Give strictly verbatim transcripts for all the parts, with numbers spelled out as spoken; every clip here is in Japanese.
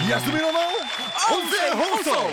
休みのの音声放送。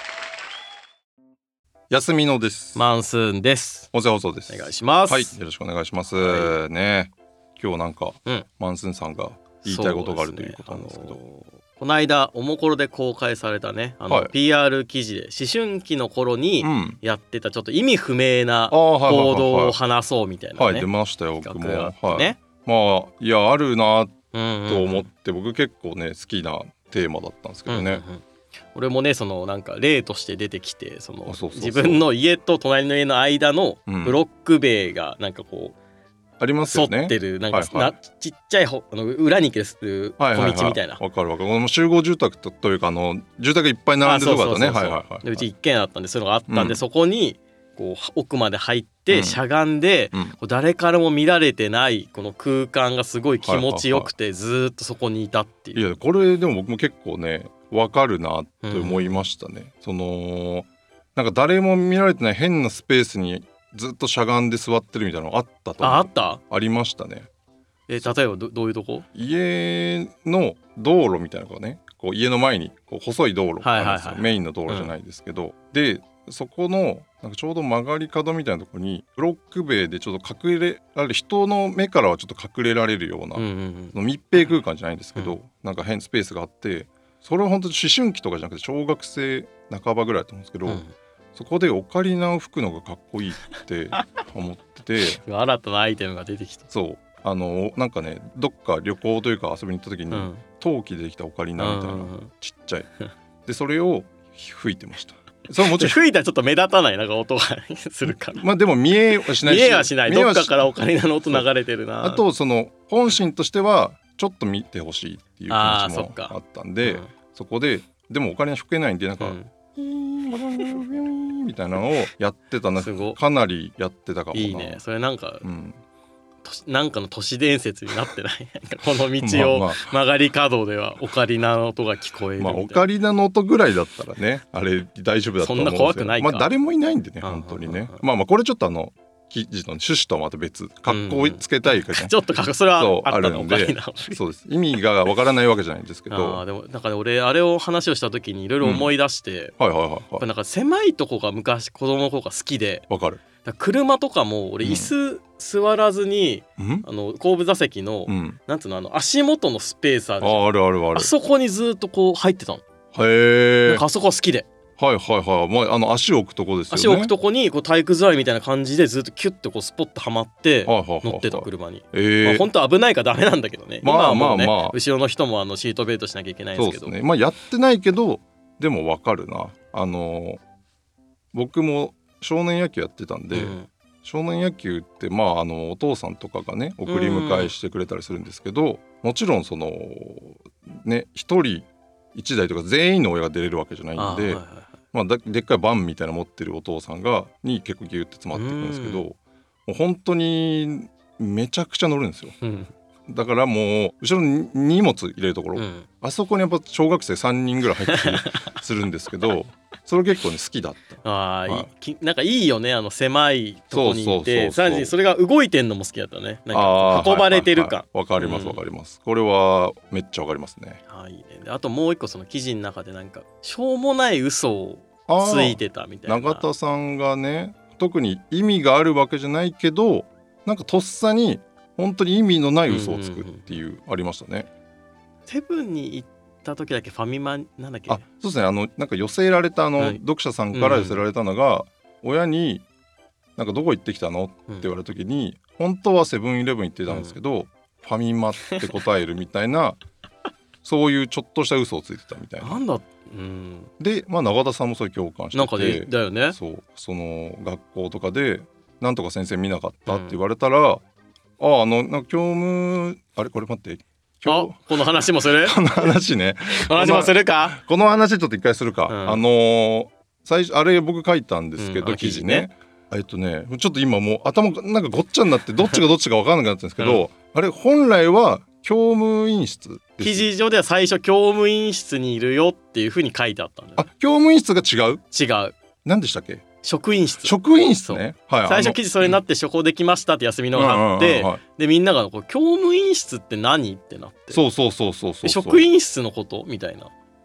休みのです。 マンスーンです。 音声放送です。 お願いします。 はい、よろしくお願いします、 はい、 ね。今日なんか、 うん、 マンスーンさんが言いたいことがあるということなんですけど、 そうですね、あのー、この間おもころで公開されたね、あの、はい、ピーアール 記事で思春期の頃にやってたちょっと意味不明な行動を話そうみたいなね、 はい、出ましたよ。僕も、 ね、 はい、まあいやあるなと思って、うんうんうん、僕結構ね好きなテーマだったんですけどね、うんうんうん、 俺もねそのなんか例として出てきて、そのそうそうそう、自分の家と隣の家の間のブロック塀がなんかこう、 ありますよね、 沿ってるなんか、はいはい、なちっちゃいほあの裏に消す小道みたいな、 わかるわかる。この集合住宅というかあの住宅いっぱい並んでるとこだったね。はいはいはい。 でうち一軒あったんでそういうのがあったんで、うん、そこにこう奥まで入って、うん、しゃがんで、うん、こう誰からも見られてないこの空間がすごい気持ちよくて、はいはいはい、ずっとそこにいたっていう。 いやこれでも僕も結構ねわかるなって思いましたね、うん、そのなんか誰も見られてない変なスペースにずっとしゃがんで座ってるみたいなのあったと思う。 あ、あったありましたね。 えー、例えば ど, どういうとこ？ 家の道路みたいなのがね、こう家の前にこう細い道路があるんですよ、 はいはいはい、 メインの道路じゃないですけど、うん、でそこのなんかちょうど曲がり角みたいなところにブロック塀でちょっと隠れられる、人の目からはちょっと隠れられるような、うんうんうん、密閉空間じゃないんですけど、うん、なんか変スペースがあって、それは本当に思春期とかじゃなくて小学生半ばぐらいだと思うんですけど、うん、そこでオカリナを吹くのがかっこいいって思ってて新たなアイテムが出てきた。 そうあのなんかねどっか旅行というか遊びに行った時に、うん、陶器でできたオカリナみたいな、うん、ちっちゃいでそれを吹いてました。それもちろん吹いたらちょっと目立たないなんか音がするからまあでも見えはしないし見えはしない。どっかからオカリナの音流れてるな。 あとその本心としてはちょっと見てほしいっていう気持ちもあったんで、 そ, うん、そこででもオカリナ吹けないんでなんか、うん、みたいなのをやってたな。かなりやってたかもな。 いいねそれ。なんか、うん、なんかの都市伝説になってないこの道を曲がり角ではオカリナの音が聞こえるみたいな。 まあオカリナの音ぐらいだったらねあれ大丈夫だと思うんですよ。 そんな怖くないか。 まあ誰もいないんでね本当にね。まあまあこれちょっとあの記事の趣旨とはまた別、格好をつけたいか、ね、 うん、ちょっと格好それはあったのオカリナ。 そうです。意味がわからないわけじゃないんですけどあでもなんか、ね、俺あれを話をした時にいろいろ思い出して、 うん、はいはいはいはい、 なんか狭いとこが昔子供の頃が好きで、 わかる。 車とかも俺椅子座らずに、うん、あの後部座席の、うん、なんつうのあの足元のスペースあるじゃん。 あ、あるあるある。 あそこにずっとこう入ってたの。 へえ。 なんかあそこは好きで。 はいはいはい、まあ、あの足を置くとこですよね。 足を置くとこにこう体育座りみたいな感じでずっとキュッとこうスポッとはまって乗ってた車に。 えーまあ、本当は危ないからダメなんだけどね。 まあ今はもうね、 まあまあ、 後ろの人もあのシートベルトしなきゃいけないんですけど。 そうですね。まあやってないけどでもわかるな。あの僕も少年野球やってたんで、うん、少年野球ってまああのお父さんとかがね送り迎えしてくれたりするんですけど、もちろんそのね一人一台とか全員の親が出れるわけじゃないんで、はいはいはい、まあ、でっかいバンみたいな持ってるお父さんがに結構ギュッて詰まっていくんですけど、もう本当にめちゃくちゃ乗るんですよ、うん、だからもう後ろに荷物入れるところ、うん、あそこにやっぱ小学生さんにんぐらい入ってたりするんですけどそれ結構ね好きだった。 あ、はい、なんかいいよねあの狭いとこに行ってさらにそれが動いてんのも好きだったね。なんか運ばれてる感。 わ、はいはいはい、かりますわかります、うん、これはめっちゃわかりますね。 あ、いいね。あともう一個その記事の中でなんかしょうもない嘘をついてたみたいな。 永田さんがね特に意味があるわけじゃないけどなんかとっさに本当に意味のない嘘をつくっていう、うんうんうん、ありましたね。 セブンに行った時だけファミマなんだっけ。 あ、そうですね。あのなんか寄せられたあの、はい、読者さんから寄せられたのが、うん、親になんかどこ行ってきたのって言われた時に、うん、本当はセブンイレブン行ってたんですけど、うん、ファミマって答えるみたいなそういうちょっとした嘘をついてたみたいな。 なんだ、うん、 で、まあ、永田さんもそれ共感してて、 なんかでだよね。 そう、その学校とかでなんとか先生見なかったって言われたら、うん、ああのなんか教務あれこれ待ってあこの話もするこの話ねこの話もするかこの話ちょっと一回するか、うん、あのー、最初あれ僕書いたんですけど、うん、記事ねえっとねちょっと今もう頭なんかごっちゃになってどっちがどっちか分からなくなってるんですけど、うん、あれ本来は教務員室です。 記事上では最初教務員室にいるよっていう風に書いてあったんだよ、ね、 あ、教務員室が違う違う何でしたっけ。 職員室。 職員室ね、 はい、最初記事それになって処方できましたって休みのがあって、でみんながこう教務員室って何ってなって、 そうそうそうそうそう、 職員室のことみたいな。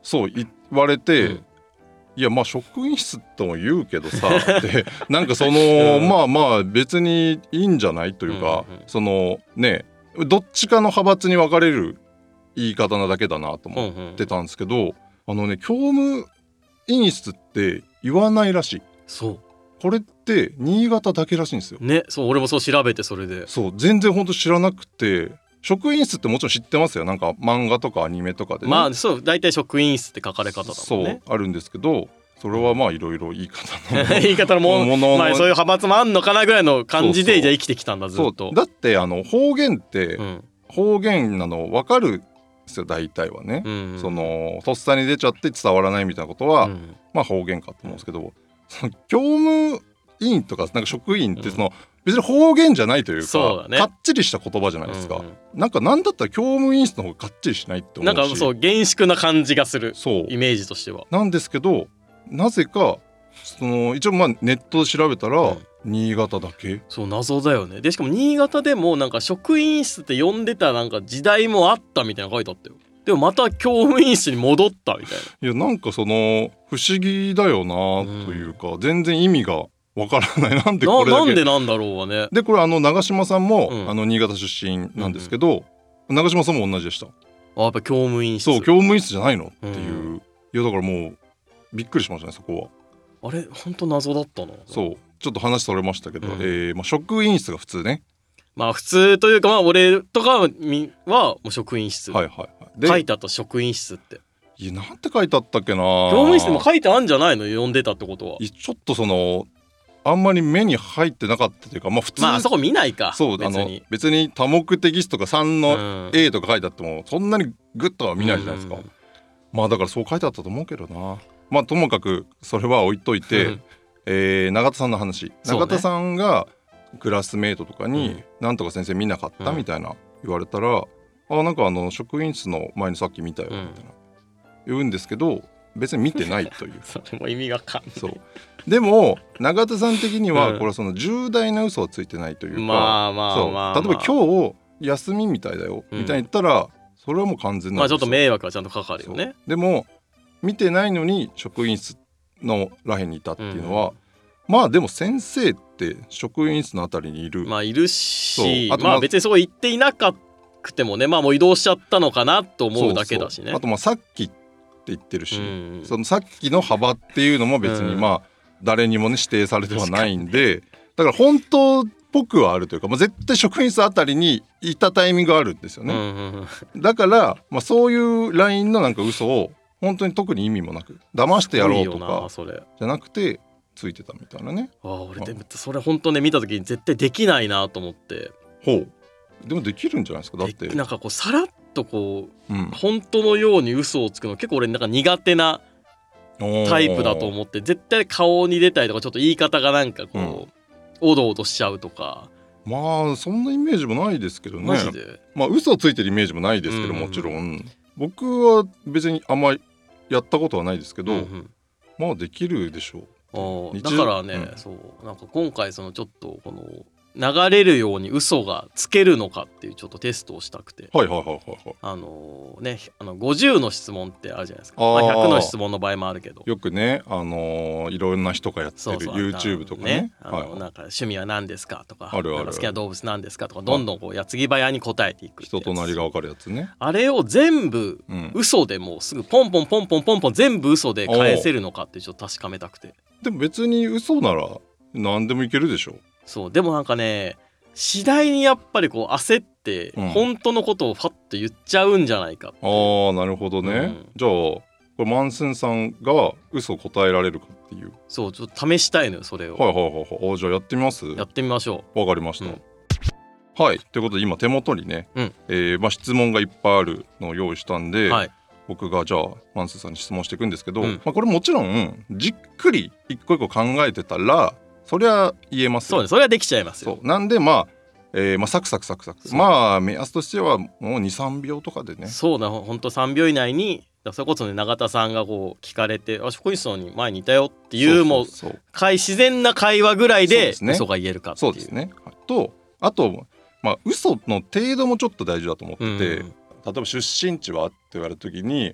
そう言われて、 うんいやまあ職員室とも言うけどさってなんかその、うん、まあまあ別にいいんじゃないというか、うんうん、そのねどっちかの派閥に分かれる言い方なだけだなと思ってたんですけど、うんうん、あのね教務員室って言わないらしい。 そうこれって新潟だけらしいんですよね。そう俺もそう調べて、それでそう全然本当知らなくて、職員室ってもちろん知ってますよ、なんか漫画とかアニメとかでね、 まあそう大体職員室って書かれ方だもんね。 そうあるんですけど、それはまあいろいろ言い方の言い方のものの、まあ、そういう派閥もあんのかなぐらいの感じでそうそうじゃあ生きてきたんだずっと。 だってあの方言って、うん、方言なの分かるんですよ大体はね、うんうん、そのとっさに出ちゃって伝わらないみたいなことは、うん、まあ方言かと思うんですけど、その教務員とかなんか職員ってその、うん別に方言じゃないというか、ね、かっちりした言葉じゃないですか、うんうん、なんかなんだったら教務員室の方がかっちりしないって思うし、 なんかそう厳粛な感じがする、そうイメージとしてはなんですけど、なぜかその一応まあネットで調べたら、うん、新潟だけ。そう謎だよね。でしかも新潟でもなんか職員室って呼んでたなんか時代もあったみたいな書いてあったよ。でもまた教務員室に戻ったみたいな。 いやなんかその不思議だよなというか、うん、全然意味がわからない。なんでこれだけな, なんでなんだろうはね。 でこれあの長嶋さんも、うん、あの新潟出身なんですけど、うん、長嶋さんも同じでした。 あやっぱ教務員室。 そう教務員室じゃないのっていう、うん、いやだからもうびっくりしましたねそこは。あれ本当謎だったな。 そうちょっと話それましたけど、うんえーまあ、職員室が普通ね。 まあ普通というかまあ俺とかはもう職員室、 はいはいはい、で書いてあった職員室って。 いやなんて書いてあったっけな。 教務員室でも書いてあるんじゃないの読んでたってことは。 ちょっとそのあんまり目に入ってなかったというか、まあ普通まあそこ見ないか。 そう別にあの別に多目的室とかさんの A とか書いてあってもそんなにグッとは見ないじゃないですか、うん、まあだからそう書いてあったと思うけどな。まあともかくそれは置いといて、うんえー、永田さんの話、永田さんがクラスメートとかに、ね、なんとか先生見なかった、うん、みたいな言われたら、あなんかあの職員室の前にさっき見たよみたいな、うん、言うんですけど別に見てないというそれも意味がわかんない。 そうでも永田さん的にはこれはその重大な嘘はついてないというか、うん、まあまあまあ、まあ、例えば今日休みみたいだよ、うん、みたいに言ったらそれはもう完全な、 まあ、ちょっと迷惑はちゃんとかかるよね。 でも見てないのに職員室のらへんにいたっていうのは、うん、まあでも先生って職員室のあたりにいる、 まあいるし、あとまあ別にそこ行っていなかってもね、まあもう移動しちゃったのかなと思うだけだしね。そうそうあとまあさっきって言ってるし、うん、そのさっきの幅っていうのも別にまあ誰にもね指定されてはないんで、だから本当っぽくはあるというか、まあ、絶対職員室あたりにいたタイミングがあるんですよね、うんうんうん、だから、まあ、そういうラインのなんか嘘を本当に特に意味もなく騙してやろうとかじゃなくてついてたみたいなね。 あ俺でもそれ本当ね見た時に絶対できないなと思って。 ほうでもできるんじゃないですか。だってなんかこうさらっとこう、うん、本当のように嘘をつくの結構俺なんか苦手なタイプだと思って、絶対顔に出たりとかちょっと言い方がなんかこう、うん、おどおどしちゃうとか。 まあそんなイメージもないですけどね。 マジでまあ嘘をついてるイメージもないですけど、うんうん、もちろん僕は別にあんまりやったことはないですけど、うんうん、まあできるでしょう。 あだからね、うん、そうなんか今回そのちょっとこの流れるように嘘がつけるのかっていうちょっとテストをしたくて、 はいはいはいはい、はい、 あのねあのごじゅうの質問ってあるじゃないですか。まあ、ひゃくの質問の場合もあるけどよくね、あのー、いろんな人がやってるそうそう YouTube とかね、 あの、はいはい、なんか趣味は何ですかとか、あるあるなんか好きな動物何ですかとかどんどんこう矢継ぎ早に答えていく人となりが分かるやつね。 あれを全部嘘でもうすぐポンポンポンポンポンポン全部嘘で返せるのかってちょっと確かめたくて。 でも別に嘘なら何でもいけるでしょ。 そうでもなんかね次第にやっぱりこう焦って本当のことをファッと言っちゃうんじゃないかって、 うん、ああなるほどね、うん、じゃあこれマンスンさんが嘘を答えられるかっていう。 そうちょっと試したいのよそれを。 はいはいはいはい。あじゃあやってみます。 やってみましょう。わかりました、うん、はいということで今手元にね、うんえーまあ、質問がいっぱいあるのを用意したんで、はい、僕がじゃあマンスンさんに質問していくんですけど、うんまあ、これもちろんじっくり一個一個考えてたらそれは言えますよ。 そうねそれはできちゃいますよ。 そうなんでまあえーまあ、サクサクサクサクまあ目安としてはもう にさんびょうとかでね。 そうだほんとさんびょう以内にそれこそね永田さんがこう聞かれてあ職員室に前にいたよっていうもう自然な会話ぐらいで嘘が言えるかっていう。 そうですね。とあと、まあ、嘘の程度もちょっと大事だと思ってて、うん、例えば出身地はって言われた時に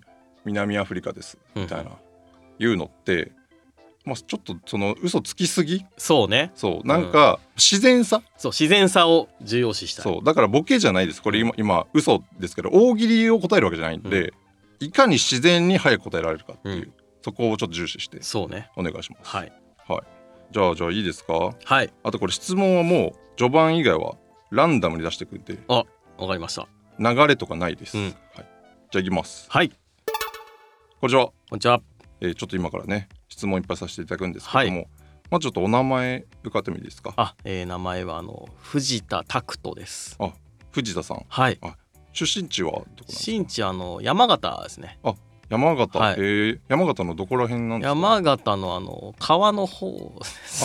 南アフリカですみたいな、 うん、 言うのって、まあ、ちょっとその嘘つきすぎ。 そうね。 そうなんか自然さ、 そう自然さを重要視したい。 そうだからボケじゃないですこれ今、今嘘ですけど大喜利を答えるわけじゃないんで、うん、いかに自然に早く答えられるかっていう、うん、そこをちょっと重視してそうねお願いします。 はい、 はい、じゃあじゃあいいですか。 はい。 あとこれ質問はもう序盤以外はランダムに出してくれて、 あ、わかりました。 流れとかないです、うん、はい、じゃあいきます。 はい。 こんにちは。 こんにちは。 えー、ちょっと今からね質問いっぱいさせていただくんですけども、はい、まあちょっとお名前伺ってもいいですか。 あ、えー、名前はあの藤田拓人です。 あ、藤田さん。 はい。 あ、出身地はどこなんですか。 出身地あの山形ですね。 あ、山形、 はい、 えー、山形のどこら辺なんですか。 山形のあの川の方です。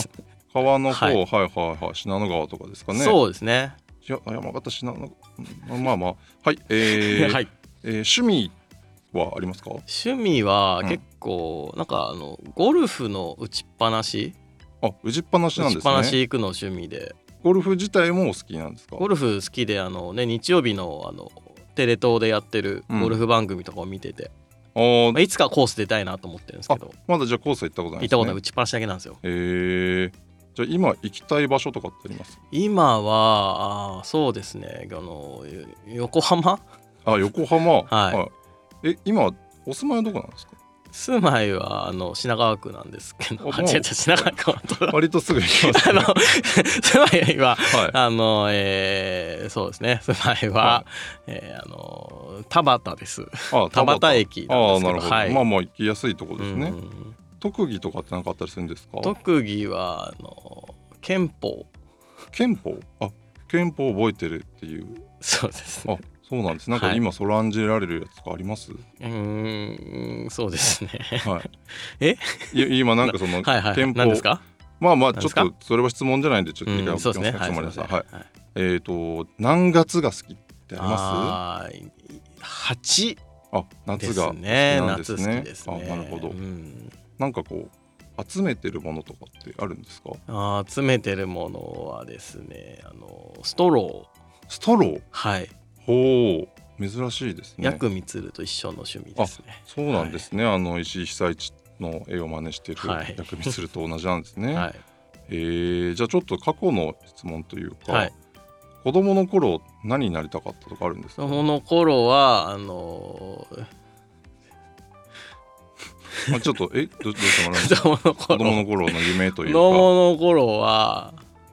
川の方、はい、はいはいはい信濃川とかですかね。 そうですね。 いや山形信濃まあまあはいえー、はい、えー、趣味はありますか。 趣味は結構、うん、なんかあのゴルフの打ちっぱなし。 あ、打ちっぱなしなんですね。 打ちっぱなし行くの趣味で。 ゴルフ自体もお好きなんですか。 ゴルフ好きであのね日曜日のあのテレ東でやってるゴルフ番組とかを見てて、うん、まあ、いつかコース出たいなと思ってるんですけど。 まだじゃあコースは行ったことないですね。 行ったことない、打ちっぱなしだけなんですよ。 へー、じゃあ今行きたい場所とかってあります。 今はあそうですねあの横浜。 あ、横浜、 はい、はい、 え今お住まいはどこなんですか。 住まいはあの品川区なんですけど、あ、違う違う品川区は割とすぐ行きます、ね、 あの住まいは、はい、あの、えー、そうですね住まいは、はい、えー、あの田端です。あ、田端駅なんですけど。あ、なるほど、はい、 まあまあ行きやすいところですね。特技とかって何かあったりするんですか。 特技はあの憲法。 憲法、あ、憲法覚えてるっていう。 そうですね。 あ、そうなんです。なんか今そらんじられるやつとかあります。 うーん、そうですね。 はい。 え？ い今なんかそのはい、はい、 憲法、 何ですか？ まあまあちょっとそれは質問じゃないんでちょっと理解をそうですね。 はい、 はい、 えっと何月が好きってあります？ あはち。 あ、夏が好きなんですね。 ですね。 あ、なるほど。うん、なんかこう集めてるものとかってあるんですか？ あ、集めてるものはですね、あのストロー。 ストロー。 はい。 ほう、珍しいですね。 ヤクミツルと一緒の趣味ですね。 あ、そうなんですね。はい、あの石井被災地の絵を真似しているヤクミツルと同じなんですね。はい、えー、じゃあちょっと過去の質問というか、はい、子供の頃何になりたかったとかあるんですか？ 子供の頃はあのーまあちょっとえどどうしてもらえますか？子供の頃の夢というか。 子供の頃は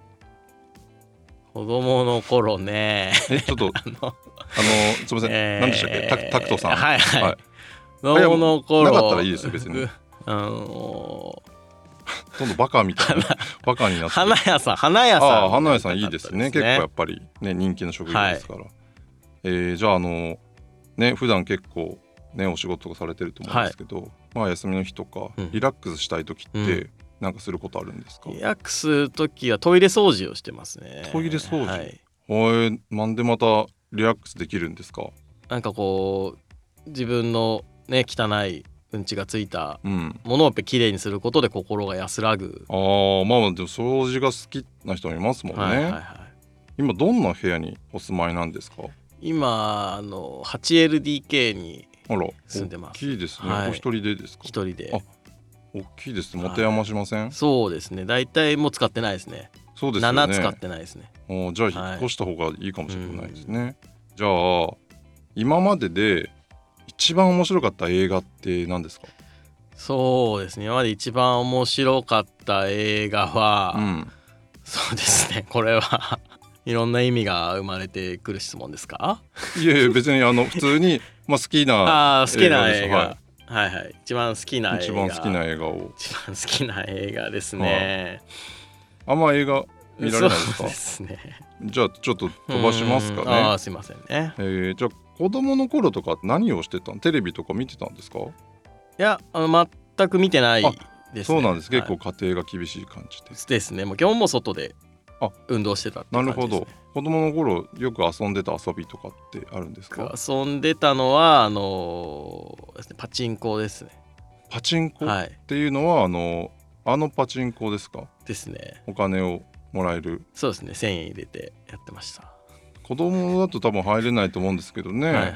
子供の頃ねえちょっとあのあのすみません、えー、何でしたっけ、タクタクトさん。 はいはい、はい、子供の頃なかったらいいですよ別に。 あのー、どんどんバカみたいなバカになって花屋さん花屋さん、 あ、花屋さんいいですね。結構やっぱりね人気の職業ですから、はい、えー、じゃああのね普段結構ねお仕事とかされてると思うんですけど、はい、まあ休みの日とか、うん、リラックスしたい時って、うんなんかすることあるんですか？ リラックス時はトイレ掃除をしてますね。 トイレ掃除、はい、 おいなんでまたリラックスできるんですか？ なんかこう自分のね汚いうんちがついたものをやっぱりきれいにすることで心が安らぐ、 うん、ああまあでも掃除が好きな人もいますもんね、はいはいはい、今どんな部屋にお住まいなんですか？ 今あの はちエルディーケー に住んでます。 大きいですね、はい、お一人でですか？ 一人で。 あ大きいですね。持て余しません？ そうですね。だいたいもう使ってないですね。 そうですよね。 なな使ってないですね。 おじゃあ引っ越した方がいいかもしれないですね、はい、じゃあ今までで一番面白かった映画って何ですか？ そうですね今まで一番面白かった映画は、うん、そうですねこれはいろんな意味が生まれてくる質問ですか？ いやいや別にあの普通に、まあ、好きなあ好きな映画、はいはいはい、一番好きな映画一番好きな映画を一番好きな映画ですね、 はい、あんま映画見られないですか？ そうですね。 じゃあちょっと飛ばしますかね。 あすいませんね、 えー、じゃあ子供の頃とか何をしてたの？テレビとか見てたんですか？いやあの全く見てないですね。 そうなんです、 はい、 結構家庭が厳しい感じですですね。もう基本も外で運動してたって感じですね。 なるほど。子供の頃よく遊んでた遊びとかってあるんですか？ 遊んでたのはあのー、パチンコですね。 パチンコっていうのは、はい、あのあのパチンコですか？ ですね。 お金をもらえる。 そうですね。せんえん入れてやってました。 子供だと多分入れないと思うんですけどね。 はいはい。い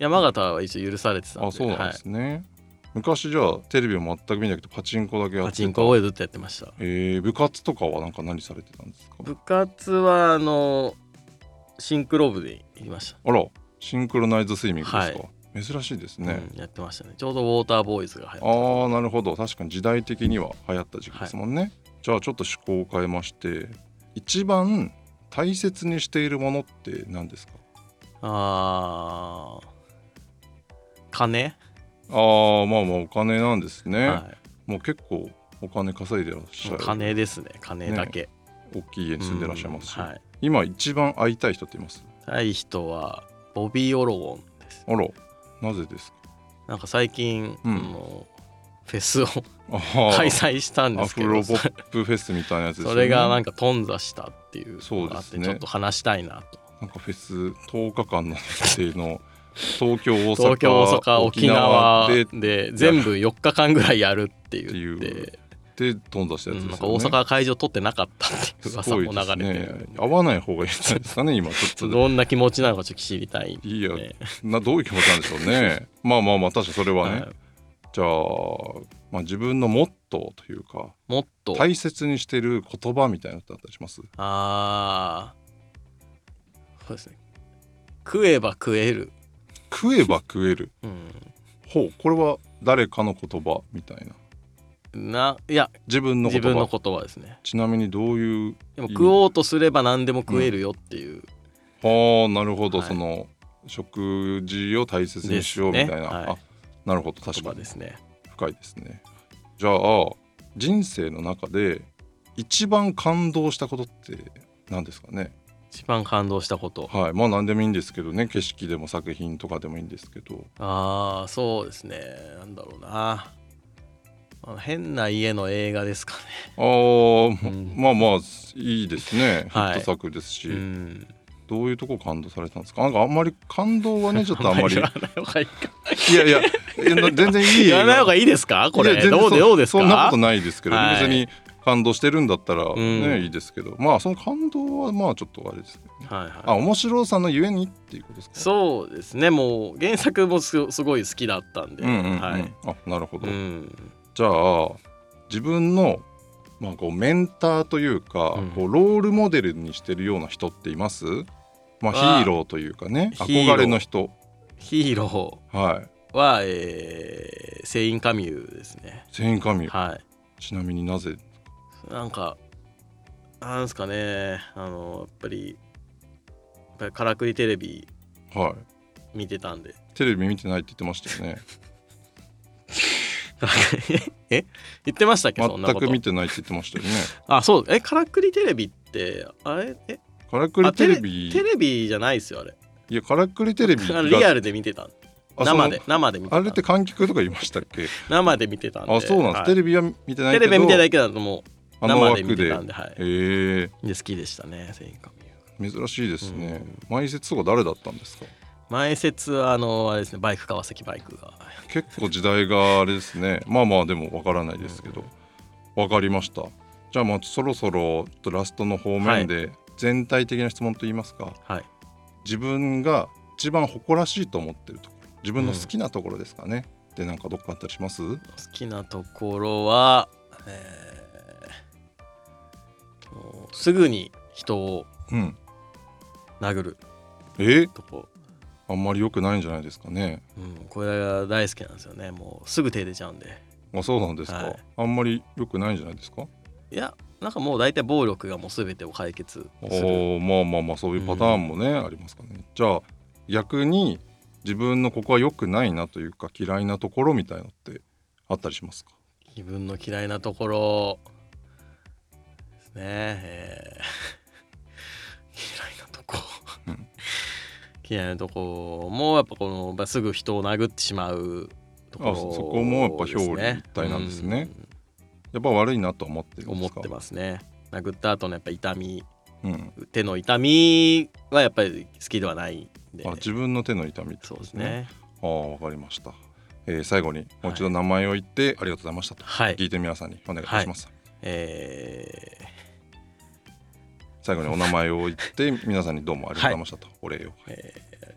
山形は一応許されてたんで。 あ、そうなんですね、はい、昔じゃあテレビを全く見なくてパチンコだけやってた。 パチンコをずっとやってました。 えー、部活とかはなんか何されてたんですか？ 部活はあのシンクロ部でいました。 あら、シンクロナイズスイミングですか、 はい、 珍しいですね、 うん、やってましたね。ちょうどウォーターボーイズが流行った。 ああ、なるほど。確かに時代的には流行った時期ですもんね、はい、じゃあちょっと趣向を変えまして、一番大切にしているものって何ですか？ あー、金。 あー、まあまあお金なんですね、 はい、 もう結構お金稼いでらっしゃる。 金ですね、金だけ、 ね、大きい家に住んでらっしゃいますし、 はい、 今一番会いたい人っています？ 会い人はボビー・オロゴンです。 あら、なぜですか？ なんか最近、うん、のフェスを開催したんですけど、 アフロポップフェスみたいなやつですよね。 それがなんか頓挫したっていうのがあって、ね、 ちょっと話したいなと。 なんかフェスとおかかんの日程の東京大阪東京大阪沖縄 で, で全部よっかかんぐらいやるって言ってで頓挫したやつですよね、うん、なんか大阪会場取ってなかったっていう噂も流れてる、 ね、合わない方がいいんじゃないですかね今ちょっとどんな気持ちなのかちょっと知りたいんで、 いやなどういう気持ちなんでしょうねまあまあまあ確かそれはね、はい、じゃあ、まあ、自分のモットーというかモットー大切にしてる言葉みたいなのってあったりします？ あー、そうですね、食えば食える。 食えば食える、うん、ほう、これは誰かの言葉みたいなないや自分の言葉。 自分の言葉ですね。 ちなみにどういう？ でも食おうとすれば何でも食えるよっていう、 うん、はあ、なるほど、はい、その食事を大切にしようみたいな、ね、はい、あ、なるほど、確かにですね、 深いですね。じゃあ人生の中で一番感動したことって何ですかね？ 一番感動したこと、 はい、まあ何でもいいんですけどね、景色でも作品とかでもいいんですけど。 ああ、そうですね、なんだろうな、変な家の映画ですかね。 ああ、うん、まあまあいいですね、ヒット作ですし、はい、うん、どういうとこ感動されたんですか？なんかあんまり感動はねちょっとあんまりいやいや全然いい言わない方がいいですかこれ？どうでどうですか？ そんなことないですけど、はい、別に感動してるんだったらね、うん、いいですけど、まあその感動はまあちょっとあれですけどね、はいはい、あ、面白さのゆえにっていうことですか？ そうですね、もう原作も す, すごい好きだったんで、うんうんうん、はい、 あ、なるほど、うん、じゃあ自分の、まあ、こうメンターというか、うん、こうロールモデルにしてるような人っています？まあ、ヒーローというかね、憧れの人。 ヒーローは、はい、えー、セインカミューですね。 セインカミュー、 はい、 ちなみになぜ？ なんかなんですかね、あのやっぱりやっぱりからくりテレビ見てたんで、はい、 テレビ見てないって言ってましたよねえ言ってましたっけ？そんなこと全く見てないって言ってましたよね。 あ、そう、え、からくりテレビってあれ、え、 からくりテレビテレ、テレビじゃないですよあれ。 いや、からくりテレビがリアルで見てた、生で生で見てた。 あれって観客とか言いましたっけ？ 生で見てたんで。 あ、そうなんです、はい、テレビは見てないけど、 テレビは見てないけどもう生で見てたんで、 はい、へえ。で好きでしたね、セインカミュー。 珍しいですね。前説とか誰だったんですか？ 前説はあのあれですね、バイク、川崎バイクが結構時代があれですね。まあまあでもわからないですけど、わかりました。じゃあまあそろそろラストの方面で全体的な質問といいますか、はい、自分が一番誇らしいと思ってるところ、自分の好きなところですかね、うん、でなんかどっかあったりします？好きなところは、えー、すぐに人を殴る、 うん、えとこ、 あんまり良くないんじゃないですかね、 うん、これが大好きなんですよね。もうすぐ手出ちゃうんで。 あ、そうなんですか、はい、あんまり良くないんじゃないですか？ いや、なんかもう大体暴力がもう全てを解決する。 お、まあまあまあそういうパターンもね、うん、ありますかね。じゃあ逆に自分のここは良くないなというか嫌いなところみたいなのってあったりしますか？ 自分の嫌いなところですね、えー、嫌いなとこ、うん、嫌いなとこもやっぱこのすぐ人を殴ってしまうところですね。 あ、そこもやっぱ表裏一体なんですね、うん、やっぱ悪いなと思ってるんですか？ 思ってますね。殴った後のやっぱ痛み、うん、手の痛みはやっぱり好きではないんで。 あ、自分の手の痛みってことですね。 そうですね。 あ、わかりました、えー、最後にもう一度名前を言ってありがとうございましたと、はい、聞いて皆さんにお願いいたします、はい、 えー、 最後にお名前を言って皆さんにどうもありがとうございましたと、はい、お礼を、 えー、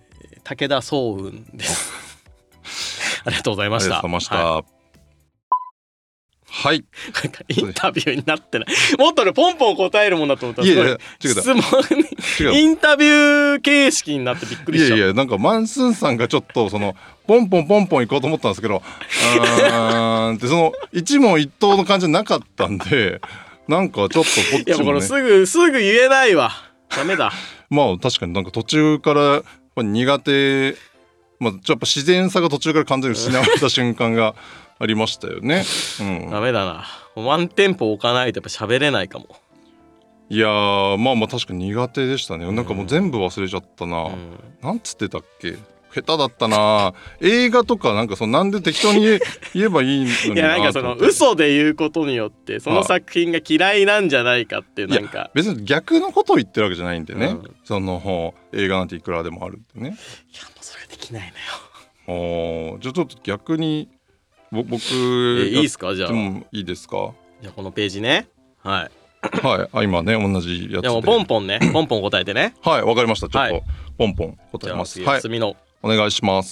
武田壮雲ですありがとうございました。 ありがとうございました。 はい、はい、 なんかインタビューになってないもっとねポンポン答えるもんだと思ったら、すごいいやいや違う質問にインタビュー形式になってびっくりしちゃう。 いやいやなんかマンスーンさんがちょっとそのポンポンポンポン行こうと思ったんですけどあーってその一問一答の感じなかったんでなんかちょっとこっちもね、いやこれすぐすぐ言えないわ、ダメだまあ確かになんか途中から苦手、まあ、やっぱ自然さが途中から完全に失われた瞬間がありましたよね、うん、 ダメだな、ワンテンポ置かないとやっぱ喋れないかも。 いやーまあまあ確かに苦手でしたね、うん、なんかもう全部忘れちゃったな、うん、なんつってたっけ、下手だったな映画とかなんかそのなんで適当に言 え, 言えばいいのにな。 いやなんかその嘘で言うことによってその作品が嫌いなんじゃないかっていう、なんか別に逆のことを言ってるわけじゃないんでね、うん、その映画なんていくらでもあるってね。いやもうそれできないのよ。じゃあちょっと逆にぼ僕えいいですか、じゃあもいいですか。 じゃあこのページね、はいはいあ今ね同じやつでもポンポンねポンポン答えてねはいわかりました、ちょっと、はい、ポンポン答えます。 じゃあ次のお願いします。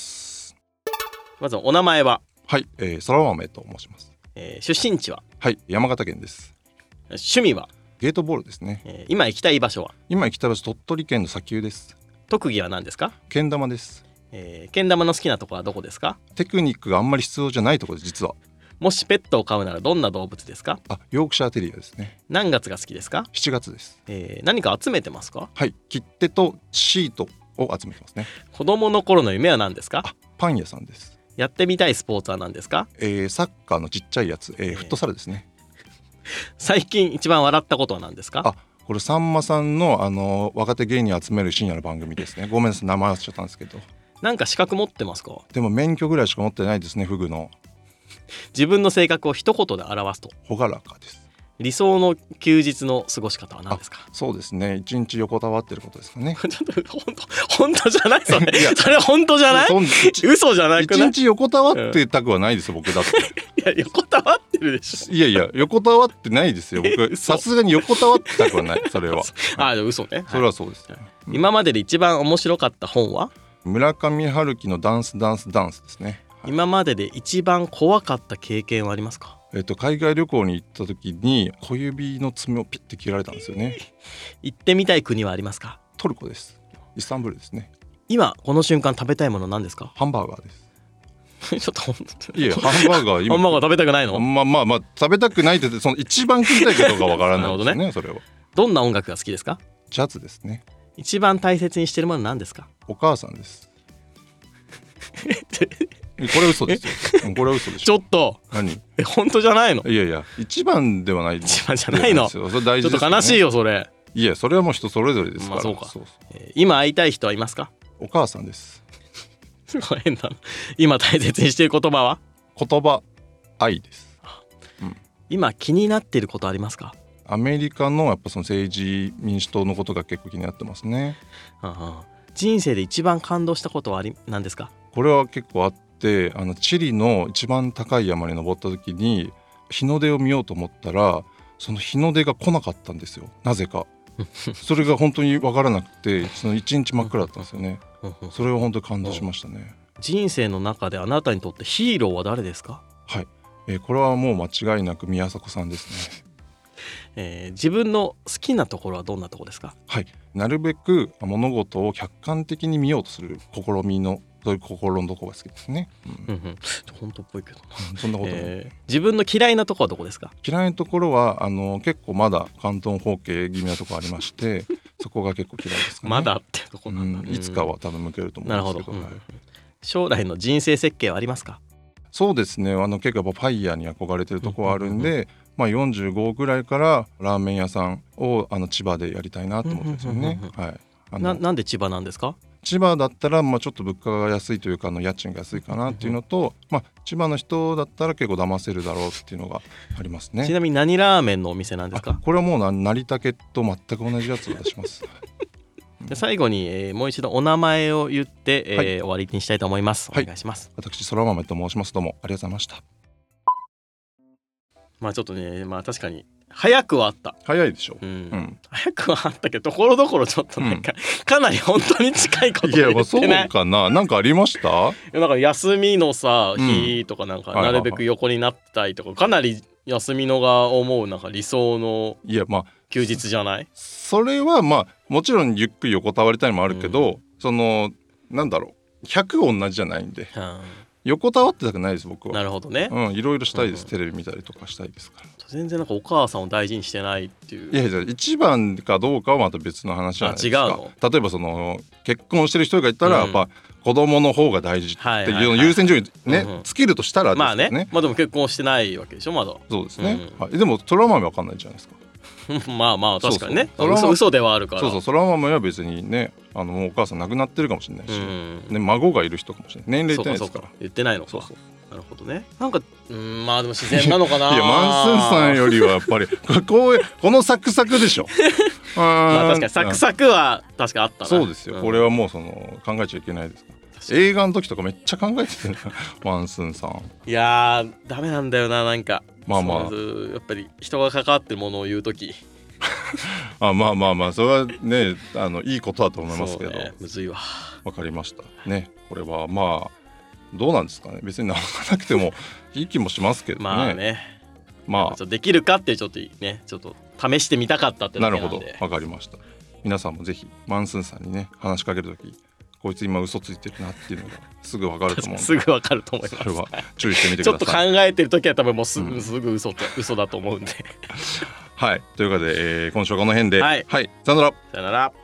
まずお名前は。 はい、えー、そら豆と申します。 えー、出身地は。 はい、山形県です。 趣味は。 ゲートボールですね。 えー、今行きたい場所は。 今行きたい場所鳥取県の砂丘です。 特技は何ですか。 けん玉です。 えー、けん玉の好きなところはどこですか。 テクニックがあんまり必要じゃないところです実は。 もしペットを飼うならどんな動物ですか。 あ、ヨークシャーテリアですね。 何月が好きですか。 しちがつです。 えー、何か集めてますか。 はい、切手とシートを集めてますね。 子供の頃の夢は何ですか。 あ、パン屋さんです。 やってみたいスポーツは何ですか。 えー、サッカーのちっちゃいやつ、えー、フットサルですね。 最近一番笑ったことは何ですか。 あ、これさんまさんの、あの若手芸人を集める深夜の番組ですね。ごめんなさい名前忘れちゃったんですけど。 なんか資格持ってますか。 でも免許ぐらいしか持ってないですね。フグの。 自分の性格を一言で表すと。 朗らかです。 理想の休日の過ごし方は何ですか。 そうですね、一日横たわってることですかね。 ちょっと本当本当じゃないそれ。いやそれ本当じゃない。嘘じゃなくない。 一日横たわってたくはないですよ、うん、僕だって。 いや横たわってるでしょ。 いやいや横たわってないですよ僕。さすがに横たわってたくはないそれは。 あ、嘘ね。 それはそうです、はい、 今までで一番面白かった本は。 村上春樹のダンスダンスダンスですね。 はい、今までで一番怖かった経験はありますか。 えっと、海外旅行に行った時に小指の爪をピッて切られたんですよね。 行ってみたい国はありますか。 トルコです。イスタンブールですね。 今この瞬間食べたいもの何ですか。 ハンバーガーです。 ちょっと本当いやハンバーガー今ハンバーガー食べたくないの。 まあまあまあ食べたくないってその一番食いたいかどうかわからないですね。なるほどね。それはどんな音楽が好きですか。 ジャズですね。 一番大切にしてるもの何ですか。 お母さんです。これは嘘ですよ。これは嘘でしょ。 ちょっと何え本当じゃないの。 いやいや一番ではない。 一番じゃないの。 それ大事ですよね。 ちょっと悲しいよそれ。 いやそれはもう人それぞれですから。まあ、 そうか。 そうそう、 えー、今会いたい人はいますか。 お母さんです。 すごい変なの。今大切にしている言葉は。 言葉愛です、 うん、今気になっていることありますか。 アメリカのやっぱその政治民主党のことが結構気になってますね。 ああ、人生で一番感動したことはあり何ですか。 これは結構あって、あのチリの一番高い山に登った時に日の出を見ようと思ったらその日の出が来なかったんですよ、なぜか。それが本当に分からなくてその一日真っ暗だったんですよね。それは本当に感動しましたね。 人生の中であなたにとってヒーローは誰ですか。 はい、えー、これはもう間違いなく宮迫さんですね。 えー、自分の好きなところはどんなところですか。 はい、なるべく物事を客観的に見ようとする試みのそういう心のところが好きですね。うん、うんうん、本当っぽいけどな。 そんなことない、 えー、自分の嫌いなところはどこですか。 嫌いなところはあの結構まだ関東方形気味なところありましてそこが結構嫌いですかね。 まだってとこなんだ、 うん、いつかは多分向けると思うんですけど。なるほど、うん、 はい、将来の人生設計はありますか。 そうですね、あの結構やっぱファイヤーに憧れてるところあるんで、うんうんうん、まあ、よんじゅうごぐらいからラーメン屋さんをあの千葉でやりたいなと思ってるんですよね。 な, なんで千葉なんですか。 千葉だったらまあちょっと物価が安いというかあの家賃が安いかなっていうのと、まあ、千葉の人だったら結構騙せるだろうっていうのがありますね。 ちなみに何ラーメンのお店なんですか。 これはもう成竹と全く同じやつを出します。 で最後に、えー、もう一度お名前を言って、えーはい、終わりにしたいと思います。お願いします。 はい、私そら豆と申します。どうもありがとうございました。 まあちょっとね、まあ確かに早くはあった。 早いでしょ、 うんうん、 早くはあったけどところどころちょっとなんか、うん、かなり本当に近いこと言ってない。いやそうかな。なんかありました？ なんか休みのさ日とかなんかなるべく横になったりとか、かなり休みのが思うなんか理想の休日じゃない？ それはまあもちろんゆっくり横たわりたいのもあるけど、うん、そのなんだろうひゃく同じじゃないんで、うん、横たわってたくないです僕は。 なるほどね。 うん、いろいろしたいです、うん、テレビ見たりとかしたいですから。 全然なんかお母さんを大事にしてないっていう。 いやいや一番かどうかはまた別の話じゃないですか。 違うの？ 例えばその結婚してる人がいたら、うん、やっぱ子供の方が大事っていうの優先順位ね、うんうん、つけるとしたらですね。 まあね、まあでも結婚してないわけでしょまだ。 そうですね、うんはい、でもそら豆わかんないじゃないですか。 まあまあ確かにね。そうそう嘘, 嘘ではあるから。 そうそうそら豆は別にねあのもうお母さん亡くなってるかもしれないし、うんね、孫がいる人かもしれない。年齢言ってないですから。 そうかそうか言ってないのか。そうそうなるほどね。なんかうんまあでも自然なのかな。 いやマンスンさんよりはやっぱりこうこのサクサクでしょ。 まあ確かにサクサクは確かあったな。 そうですよ、うん、これはもうその考えちゃいけないですから。映画の時とかめっちゃ考えてて、ね、マンスンさん。 いやーダメなんだよななんか。 まあまあやっぱり人が関わってるものを言う時あまあまあまあそれはねあのいいことだと思いますけど、ね、 むずいわ。 わかりましたね。これはまあどうなんですかね。別に直さなくてもいい気もしますけどね。 まあねまあできるかってちょっとねちょっと試してみたかったってだけなんで。 なるほどわかりました。皆さんもぜひマンスンさんにね話しかけるときこいつ今嘘ついてるなっていうのがすぐわかると思うんで。 すぐわかると思います。 それは注意してみてください。 ちょっと考えてるときは多分もうすぐ、うん、すぐ嘘と嘘だと思うんではいということで、えー、今週はこの辺で、 はい、 はい、さよなら。 さよなら。